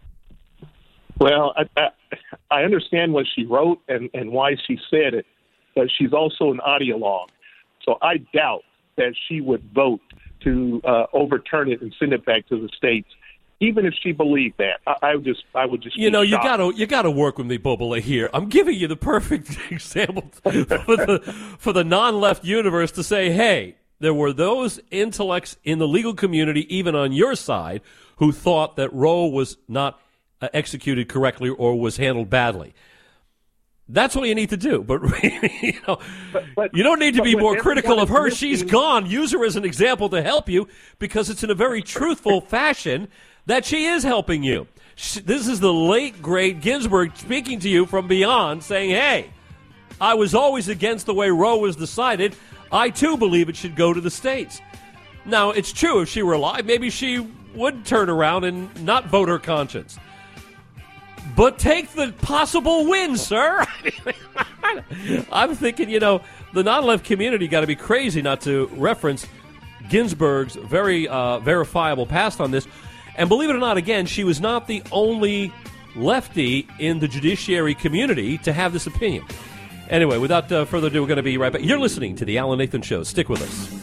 Well, I, I, I understand what she wrote and, and why she said it, but she's also an ideologue. So I doubt that she would vote to uh, overturn it and send it back to the states, even if she believed that. I, I would just, I would just. You know, you shocked. gotta, you gotta work with me, Bobole, here. I'm giving you the perfect example for the for the non-left universe to say, hey, there were those intellects in the legal community, even on your side, who thought that Roe was not Uh, executed correctly or was handled badly. That's what you need to do. But you know, but, but, you don't need to be more critical of her. She's She's gone. Use her as an example to help you, because it's in a very truthful fashion that she is helping you. She, this is the late, great Ginsburg speaking to you from beyond, saying, hey, I was always against the way Roe was decided. I, too, believe it should go to the states. Now, it's true, if she were alive, maybe she would turn around and not vote her conscience. But take the possible win, sir. I'm thinking, you know, the non-left community got to be crazy not to reference Ginsburg's very uh, verifiable past on this. And believe it or not, again, she was not the only lefty in the judiciary community to have this opinion. Anyway, without uh, further ado, we're going to be right back. You're listening to The Alan Nathan Show. Stick with us.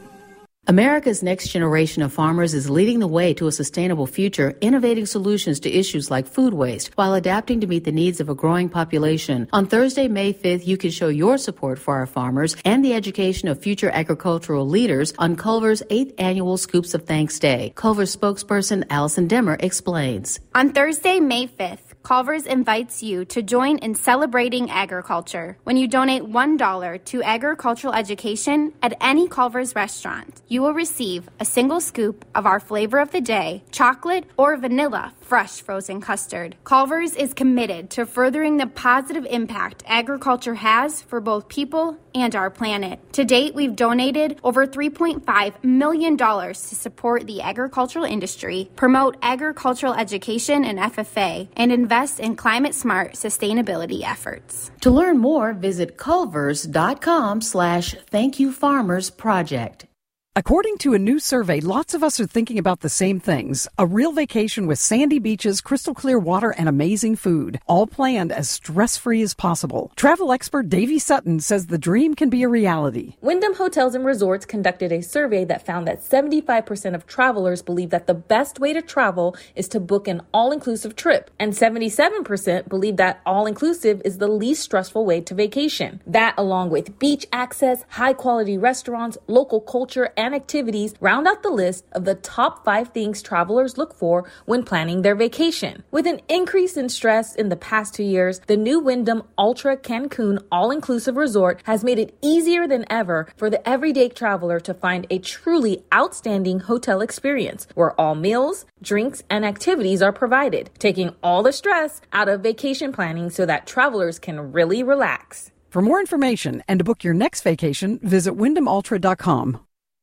America's next generation of farmers is leading the way to a sustainable future, innovating solutions to issues like food waste while adapting to meet the needs of a growing population. On Thursday, May fifth, you can show your support for our farmers and the education of future agricultural leaders on Culver's eighth annual Scoops of Thanks Day. Culver's spokesperson Allison Dimmer explains. On Thursday, May fifth, Culver's invites you to join in celebrating agriculture. When you donate one dollar to agricultural education at any Culver's restaurant, you will receive a single scoop of our flavor of the day, chocolate or vanilla fresh frozen custard. Culver's is committed to furthering the positive impact agriculture has for both people and our planet. To date, we've donated over three point five million dollars to support the agricultural industry, promote agricultural education and F F A, and invest in climate-smart sustainability efforts. To learn more, visit culvers.com slash thank you farmers project. According to a new survey, lots of us are thinking about the same things. A real vacation with sandy beaches, crystal clear water, and amazing food, all planned as stress-free as possible. Travel expert Davey Sutton says the dream can be a reality. Wyndham Hotels and Resorts conducted a survey that found that seventy-five percent of travelers believe that the best way to travel is to book an all-inclusive trip, and seventy-seven percent believe that all-inclusive is the least stressful way to vacation. That, along with beach access, high-quality restaurants, local culture, and activities round out the list of the top five things travelers look for when planning their vacation. With an increase in stress in the past two years, the new Wyndham Ultra Cancun All-Inclusive Resort has made it easier than ever for the everyday traveler to find a truly outstanding hotel experience where all meals, drinks, and activities are provided, taking all the stress out of vacation planning so that travelers can really relax. For more information and to book your next vacation, visit wyndham ultra dot com.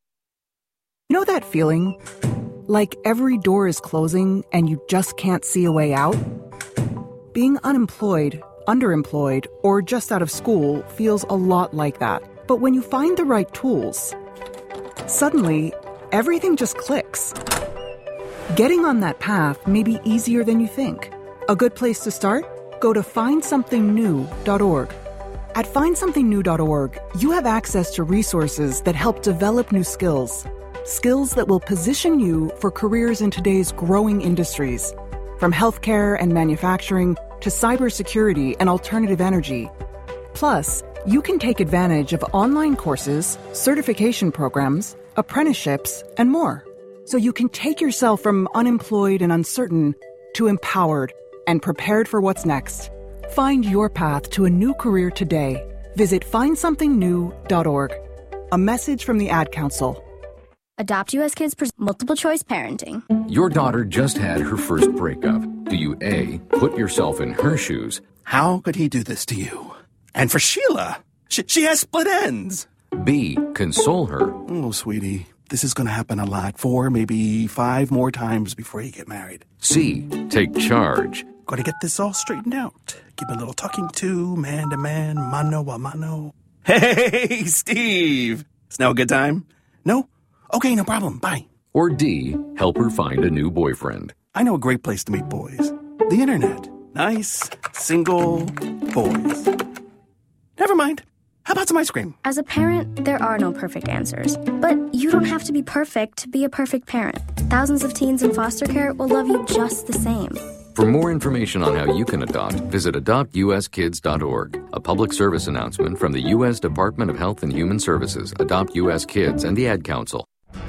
You know that feeling? Like every door is closing and you just can't see a way out? Being unemployed, underemployed, or just out of school feels a lot like that. But when you find the right tools, suddenly everything just clicks. Getting on that path may be easier than you think. A good place to start? Go to find something new dot org. At find something new dot org, you have access to resources that help develop new skills. Skills that will position you for careers in today's growing industries, from healthcare and manufacturing to cybersecurity and alternative energy. Plus, you can take advantage of online courses, certification programs, apprenticeships, and more. So you can take yourself from unemployed and uncertain to empowered and prepared for what's next. Find your path to a new career today. Visit find something new dot org. A message from the Ad Council. Adopt U S Kids presents multiple choice parenting. Your daughter just had her first breakup. Do you A, put yourself in her shoes? How could he do this to you? And for Sheila, she, she has split ends. B, console her. Oh, sweetie, this is going to happen a lot. Four, maybe five more times before you get married. C, take charge. Got to get this all straightened out. Give a little talking to, man to man, mano a mano. Hey, Steve. It's now a good time? No? Okay, no problem. Bye. Or D, help her find a new boyfriend. I know a great place to meet boys. The internet. Nice, single boys. Never mind. How about some ice cream? As a parent, there are no perfect answers. But you don't have to be perfect to be a perfect parent. Thousands of teens in foster care will love you just the same. For more information on how you can adopt, visit adopt u s kids dot org. A public service announcement from the U S Department of Health and Human Services, Adopt U S Kids, and the Ad Council.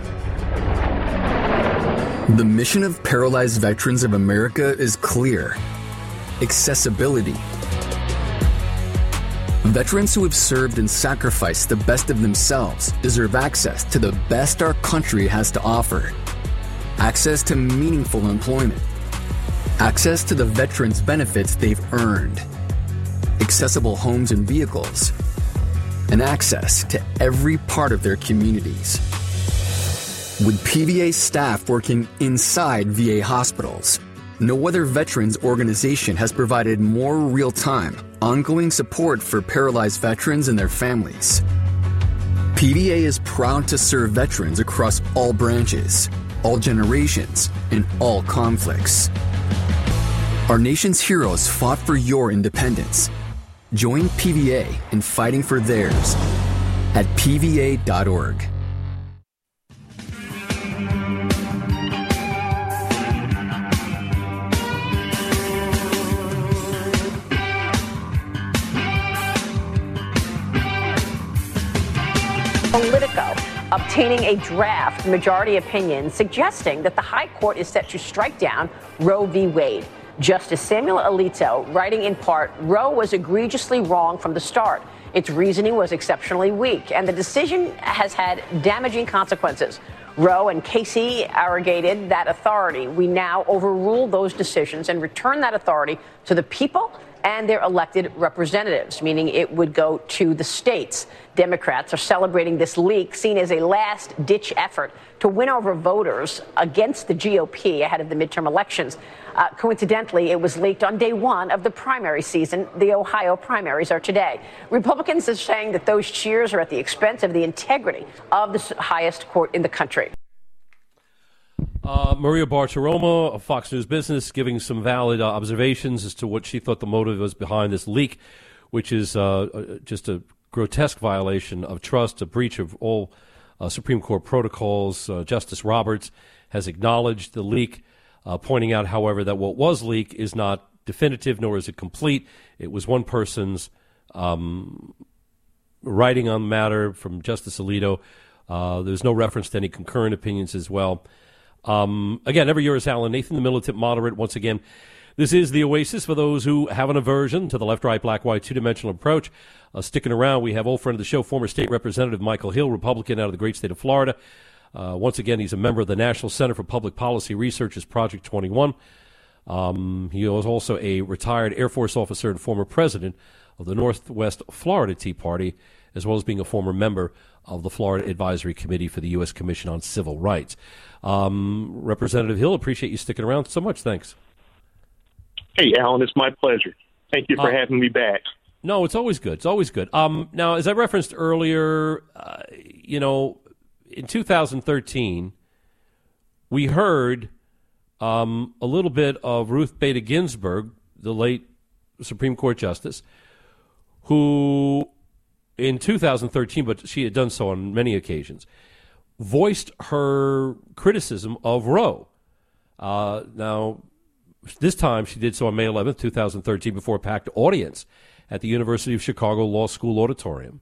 The mission of Paralyzed Veterans of America is clear. Accessibility. Veterans who have served and sacrificed the best of themselves deserve access to the best our country has to offer. Access to meaningful employment. Access to the veterans' benefits they've earned. Accessible homes and vehicles. and access to every part of their communities. With P V A staff working inside V A hospitals, no other veterans organization has provided more real-time, ongoing support for paralyzed veterans and their families. P V A is proud to serve veterans across all branches, all generations, and all conflicts. Our nation's heroes fought for your independence. Join P V A in fighting for theirs at P V A dot org. Politico obtaining a draft majority opinion suggesting that the High Court is set to strike down Roe v. Wade. Justice Samuel Alito writing in part, Roe was egregiously wrong from the start. Its reasoning was exceptionally weak, and the decision has had damaging consequences. Roe and Casey arrogated that authority. We now overrule those decisions and return that authority to the people and their elected representatives, meaning it would go to the states. Democrats are celebrating this leak, seen as a last-ditch effort to win over voters against the G O P ahead of the midterm elections. Uh, coincidentally, it was leaked on day one of the primary season. The Ohio primaries are today. Republicans are saying that those cheers are at the expense of the integrity of the highest court in the country. Uh, Maria Bartiromo of Fox News Business giving some valid uh, observations as to what she thought the motive was behind this leak, which is uh, just a grotesque violation of trust, a breach of all uh, Supreme Court protocols. Uh, Justice Roberts has acknowledged the leak, uh, pointing out, however, that what was leaked is not definitive, nor is it complete. It was one person's um, writing on the matter from Justice Alito. Uh, there's no reference to any concurrent opinions as well. Um, again, every year is Alan Nathan, the militant moderate. Once again, this is the oasis for those who have an aversion to the left, right, black, white, two-dimensional approach. Uh, sticking around, we have old friend of the show, former state representative Michael Hill, Republican out of the great state of Florida. Uh, once again, he's a member of the National Center for Public Policy Research's Project twenty-one. Um, he was also a retired Air Force officer and former president of the Northwest Florida Tea Party, as well as being a former member of the Florida Advisory Committee for the U S Commission on Civil Rights. Um, Representative Hill, appreciate you sticking around so much. Thanks. Hey, Alan, it's my pleasure. Thank you for uh, having me back. No, it's always good. It's always good. Um, now, as I referenced earlier, uh, you know, in two thousand thirteen, we heard um, a little bit of Ruth Bader Ginsburg, the late Supreme Court Justice, who in two thousand thirteen, but she had done so on many occasions, voiced her criticism of Roe. Uh, now, this time she did so on May eleventh, two thousand thirteen, before a packed audience at the University of Chicago Law School auditorium.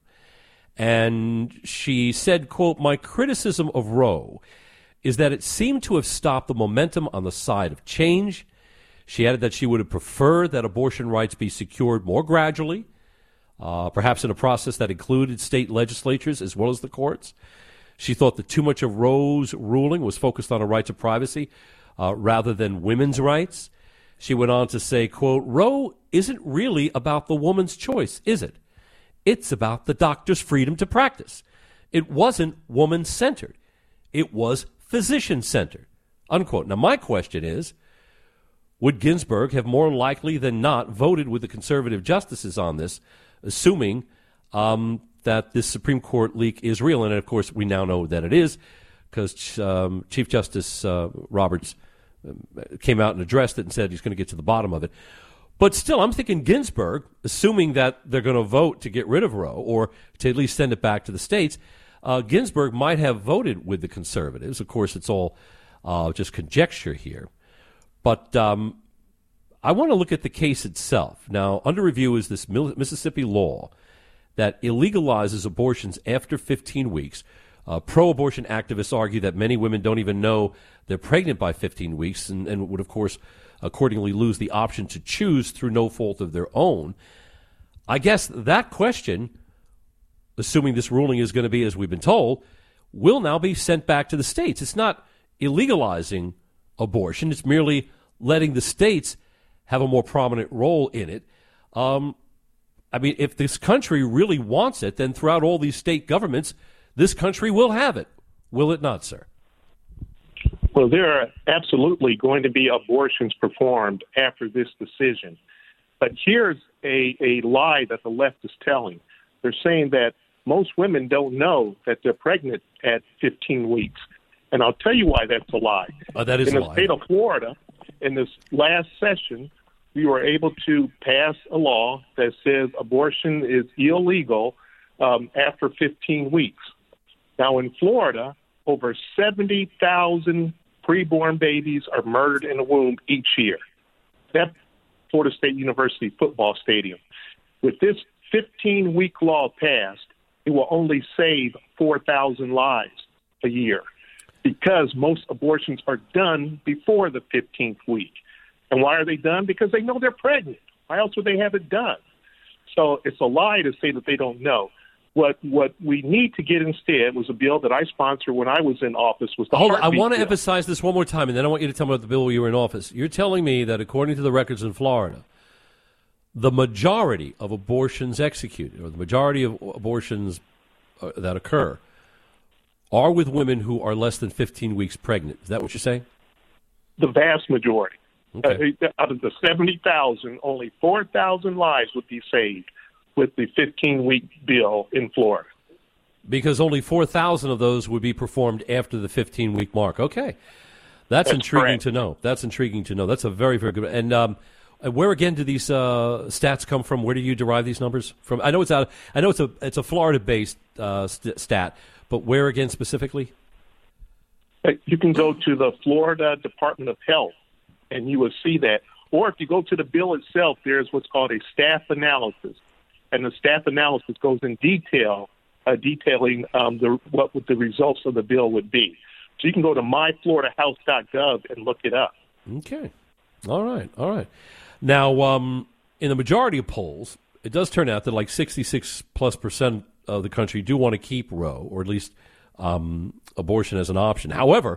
And she said, quote, "My criticism of Roe is that it seemed to have stopped the momentum on the side of change." She added that she would have preferred that abortion rights be secured more gradually, uh, perhaps in a process that included state legislatures as well as the courts. She thought that too much of Roe's ruling was focused on a right to privacy uh, rather than women's rights. She went on to say, quote, "Roe isn't really about the woman's choice, is it? It's about the doctor's freedom to practice. It wasn't woman-centered. It was physician-centered," unquote. Now, my question is, would Ginsburg have more likely than not voted with the conservative justices on this, assuming um, that this Supreme Court leak is real? And, of course, we now know that it is, because um, Chief Justice uh, Roberts came out and addressed it and said he's going to get to the bottom of it. But still, I'm thinking Ginsburg, assuming that they're going to vote to get rid of Roe or to at least send it back to the states, uh, Ginsburg might have voted with the conservatives. Of course, it's all uh, just conjecture here. But um, I want to look at the case itself. Now, under review is this Mississippi law that illegalizes abortions after fifteen weeks. Uh, pro-abortion activists argue that many women don't even know they're pregnant by fifteen weeks and, and would, of course, accordingly lose the option to choose through no fault of their own. I guess that question, assuming this ruling is going to be as we've been told, will now be sent back to the states. It's not illegalizing abortion. It's merely letting the states have a more prominent role in it. Um, I mean, if this country really wants it, then throughout all these state governments, this country will have it. Will it not, sir? Well, there are absolutely going to be abortions performed after this decision. But here's a, a lie that the left is telling. They're saying that most women don't know that they're pregnant at fifteen weeks. And I'll tell you why that's a lie. Oh, that is in a the lie. state of Florida, in this last session, we were able to pass a law that says abortion is illegal um, after fifteen weeks. Now, in Florida, over seventy thousand preborn babies are murdered in the womb each year. That's Florida State University football stadium. With this fifteen-week law passed, it will only save four thousand lives a year because most abortions are done before the fifteenth week. And why are they done? Because they know they're pregnant. Why else would they have it done? So it's a lie to say that they don't know. What what we need to get instead was a bill that I sponsored when I was in office. Was the Hold on, I heartbeat want to bill. emphasize this one more time, and then I want you to tell me about the bill where you were in office. You're telling me that according to the records in Florida, the majority of abortions executed, or the majority of abortions uh, that occur, are with women who are less than fifteen weeks pregnant. Is that what you're saying? The vast majority. Okay. Uh, out of the seventy thousand, only four thousand lives would be saved with the fifteen-week bill in Florida. Because only four thousand of those would be performed after the fifteen-week mark. Okay. That's, That's intriguing correct. to know. That's intriguing to know. That's a very, very good. And um, where, again, do these uh, stats come from? Where do you derive these numbers from? I know it's out. I know it's a it's a Florida-based uh, st- stat, but where, again, specifically? You can go to the Florida Department of Health, and you will see that. Or if you go to the bill itself, there's what's called a staff analysis. And the staff analysis goes in detail, uh, detailing um, the, what the results of the bill would be. So you can go to my florida house dot gov and look it up. Okay. All right. All right. Now, um, in the majority of polls, it does turn out that like sixty-six plus percent of the country do want to keep Roe, or at least um, abortion as an option. However,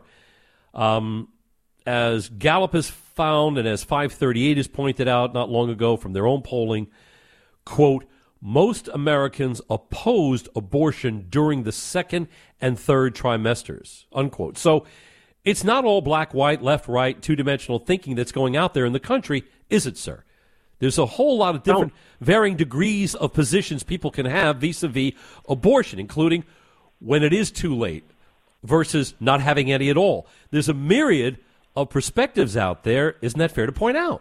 um, as Gallup has found and as five thirty-eight has pointed out not long ago from their own polling, quote, most Americans opposed abortion during the second and third trimesters, unquote. So it's not all black, white, left, right, two-dimensional thinking that's going out there in the country, is it, sir? There's a whole lot of different varying degrees of positions people can have vis-a-vis abortion, including when it is too late versus not having any at all. There's a myriad of perspectives out there. Isn't that fair to point out?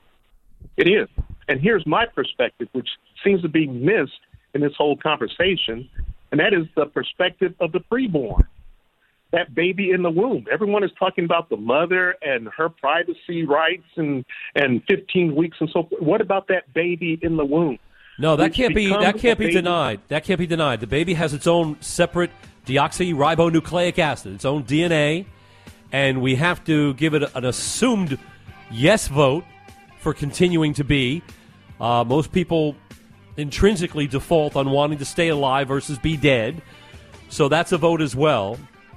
It is. And here's my perspective, which seems to be missed in this whole conversation, and that is the perspective of the preborn, that baby in the womb. Everyone is talking about the mother and her privacy rights and, and fifteen weeks and so forth. What about that baby in the womb? No, that Which can't be becomes that can't a be baby- denied. That can't be denied. The baby has its own separate deoxyribonucleic acid, its own D N A, and we have to give it an assumed yes vote for continuing to be. Uh, most people intrinsically default on wanting to stay alive versus be dead, so that's a vote as well.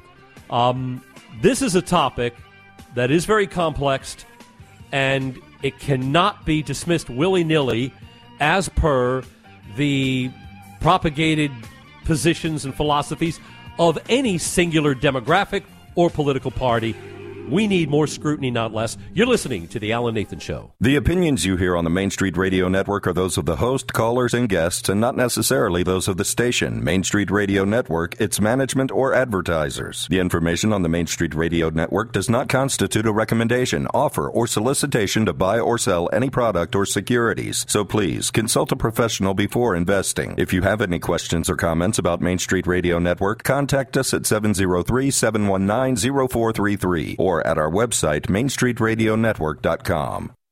Um, this is a topic that is very complex, and it cannot be dismissed willy-nilly as per the propagated positions and philosophies of any singular demographic or political party. We need more scrutiny, not less. You're listening to The Alan Nathan Show. The opinions you hear on the Main Street Radio Network are those of the host, callers, and guests, and not necessarily those of the station, Main Street Radio Network, its management, or advertisers. The information on the Main Street Radio Network does not constitute a recommendation, offer, or solicitation to buy or sell any product or securities. So please, consult a professional before investing. If you have any questions or comments about Main Street Radio Network, contact us at seven oh three, seven one nine, oh four three three or at our website, main street radio network dot com.